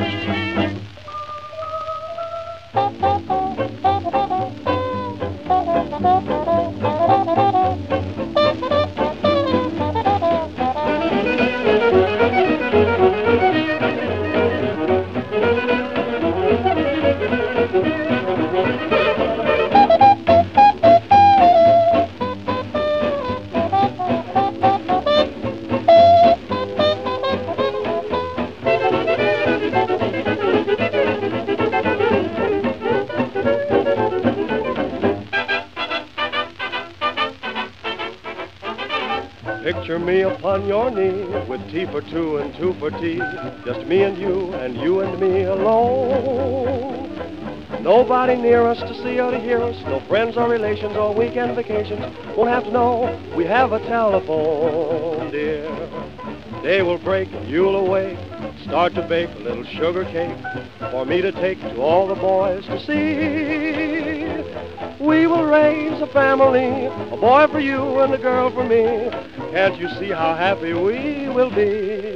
Picture me upon your knee, with tea for two and two for tea, just me and you and me alone. Nobody near us to see or to hear us, no friends or relations or weekend vacations. Won't have to know we have a telephone, dear. Day will break and you'll awake, start to bake a little sugar cake for me to take to all the boys to see. We will raise a family, a boy for you and a girl for me. Can't you see how happy we will be?